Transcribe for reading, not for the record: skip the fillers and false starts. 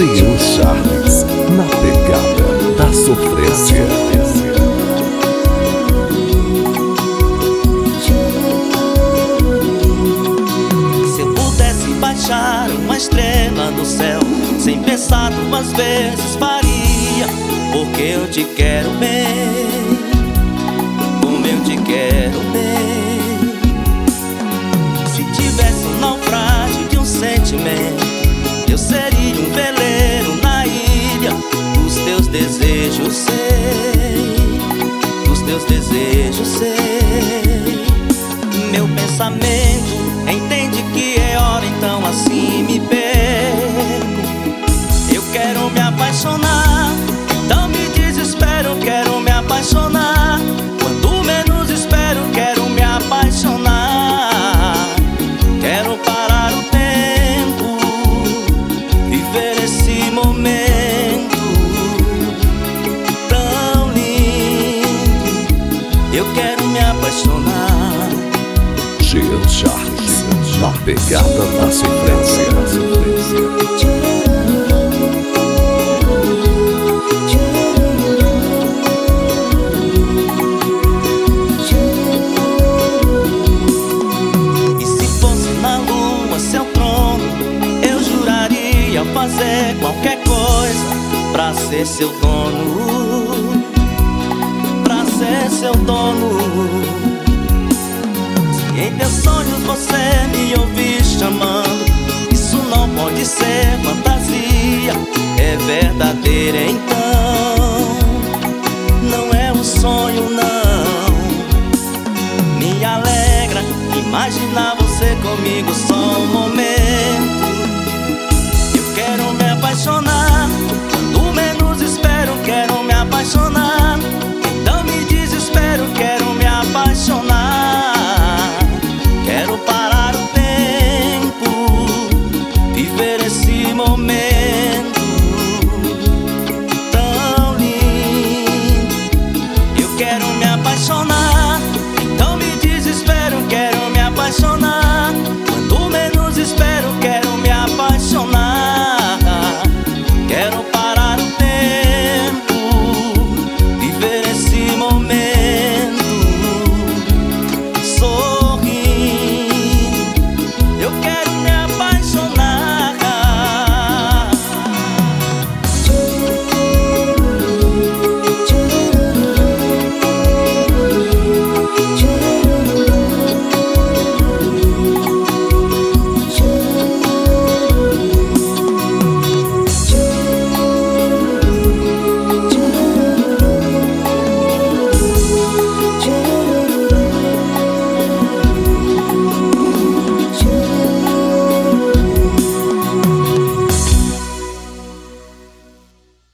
Jean Charles, na pegada da sofrência. Se eu pudesse baixar uma estrela do céu, sem pensar duas vezes faria, porque eu te quero bem, como eu te quero bem. Se tivesse um naufrágio de um sentimento, eu seria um veleiro na ilha dos teus desejos, sei, dos teus desejos, sei. Meu pensamento entende que é hora, então assim me perco. Eu quero me apaixonar, então me desespero, eu quero me apaixonar. Quando menos espero, quero me apaixonar. Quero parar o tempo, viver esse momento tão lindo. Eu quero me apaixonar. Jean Charles, na pegada da sofrência. E se fosse na lua seu trono, eu juraria fazer qualquer coisa pra ser seu dono, pra ser seu dono. Em teus sonhos você me ouvir chamando, isso não pode ser fantasia, é verdadeira então. Não é um sonho não. Me alegra imaginar você comigo só um momento.